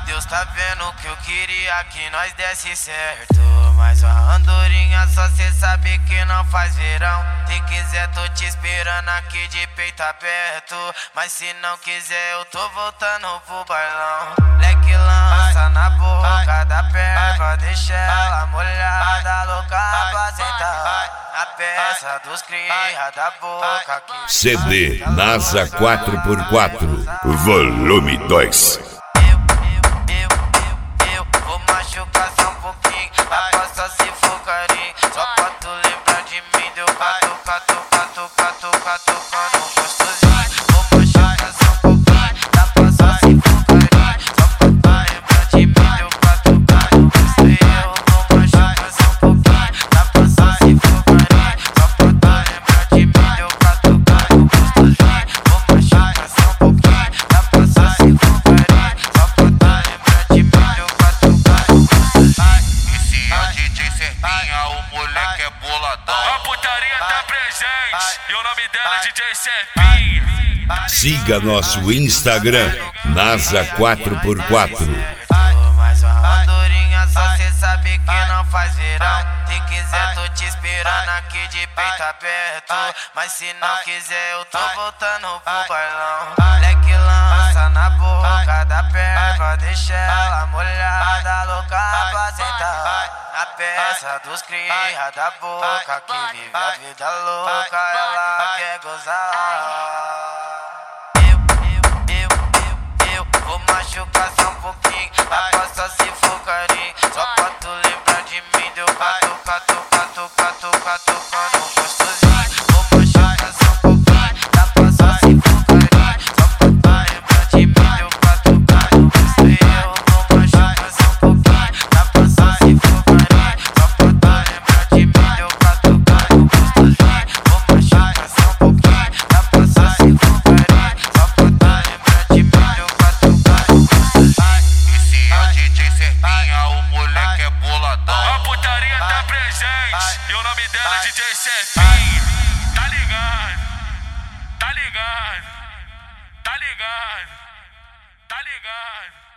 Deus tá vendo que eu queria que nós desse certo. Mas a andorinha só cê sabe que não faz verão. Se quiser tô te esperando aqui de peito aberto. Mas se não quiser eu tô voltando pro bailão. Leque lança na boca da perna, deixa ela molhada, louca pra sentar. A peça dos cria da boca que CD NASA 4x4 Volume 2. Eu vou machucar só um pouquinho, rapaz, só se for carinho. Só pra tu lembrar de mim, deu catucando gostosinho. Vou machucar só um pouquinho, rapaz, só se for carinho. Só pra tu lembrar de mim, deu catucando gostosinho. Eu vou machucar só um pouquinho, rapaz, só se for carinho. Só pra tu lembrar de mim, deu catucando gostosinho. Vou machucar só um pouquinho, rapaz, só se for carinho. Só pra tu lembrar de mim, deu catucando gostosinho. Esse é o DJ Serpinha, o moleque é boladão. A putaria tá presente e o nome dela é DJ Serpinha. Siga nosso Instagram NASA 4x4. Mas a andorinha só cê sabe que não faz verão. Se quiser tô te esperando aqui de peito aberto. Mas se não quiser eu tô voltando pro bailão. Leque lança na boca da perna, deixa ela molhada, louca pra sentar. A peça dos cria da boca que vive a vida louca, ela quer gozar. Eu vou machucar só um pouquinho, rapaz, só se for carinho. Só pra tu lembrar de mim, deu catucando gostosinho. Vou machucar só um pouquinho, rapaz, só se for carinho. Só pra tu lembrar de mim, deu catucando gostosinho. Eu vou machucar só um pouquinho, rapaz, só se for carinho. Só pra tu lembrar de mim, deu catucando gostosinho. Vou machucar só um pouquinho, rapaz, só se for carinho. Só pra tu lembrar de mim, deu catucando gostosinho. Esse é o DJ Serpinha, o moleque é boladão. A putaria tá presente e o nome dela é DJ Serpinha. Tá ligado? Tá ligado? Tá ligado? Tá ligado?